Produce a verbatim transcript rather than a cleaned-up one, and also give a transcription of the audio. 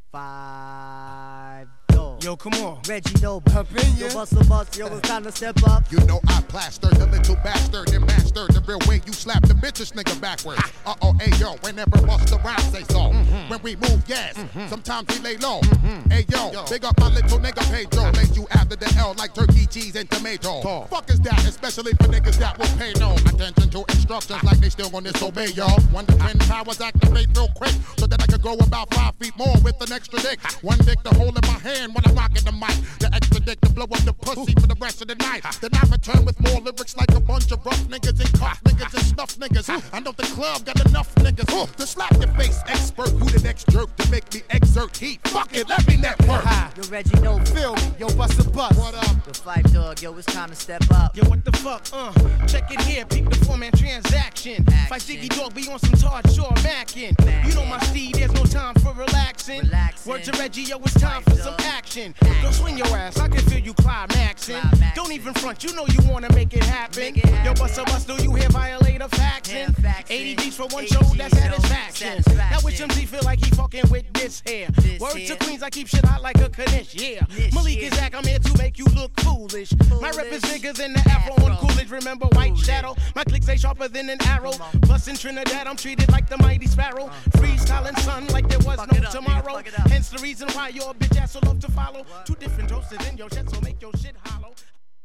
Five doors. Yo, come on. Reggie Noble. Opinion. Yo, bustle, bustle. Yo, it's time to step up. You know I plastered the little bastard and mastered the real way you slap the bitches nigga backwards. Uh-oh, hey yo, whenever bust around say so. Mm-hmm. When we move, yes. Mm-hmm. Sometimes we lay low. Mm-hmm. Hey yo, yo, big up my little nigga Pedro. Make you after the L like turkey, cheese, and tomato. Talk. Fuck is that, especially for niggas that will pay no attention to instructions like they still gonna disobey, yo. One to ten powers activate real quick so that I can grow about five feet more with an extra dick. One dick to hold in my hand when I'm rocking the mic. The extra dick to blow up the pussy for the rest of the night. Then I return with more lyrics like a bunch of rough niggas and cuff niggas and snuff niggas. I know the club got enough niggas to slap your face expert. Who the next jerk to make me exert heat? Fuck it, let me network. Yo, Reggie Noble. Feel me, yo, bust a bus. What up? Yo, Five Dog. Yo, it's time to step up. Yo, what the fuck? Uh, check it here, peep the four-man transaction. Fight Ziggy Dog, be on some Todd Shaw mackin'. You know my steed, there's no time for relaxing. Relaxing. Word to Reggie, yo, it's time for some action. Don't swing your ass, I can feel you climaxing. Climaxing. Don't even front, you know you wanna make it happen. Make it happen. Yo, bust a bust, do you hear violator faxing? Yeah, faxing. eighty G's for one eighty show, G's that's show, satisfaction. satisfaction. Now which M C feel like he fucking with this here? This Word here. to Queens, I keep shit hot like a Kanish, yeah. This Malik here. is Zach, I'm here to make you look foolish. My rep is bigger than the Afro on Afro. Coolidge, remember White Coolidge. Shadow? My clicks ain't sharper than an arrow. Come on. Plus in Trinidad, I'm treated like the mighty sparrow. Freestyling son like there was Fuck no it up, nigga, tomorrow. fuck it up. Hence the reason why your bitch ass will love to follow. Two different doses in your shit, so make your shit hollow.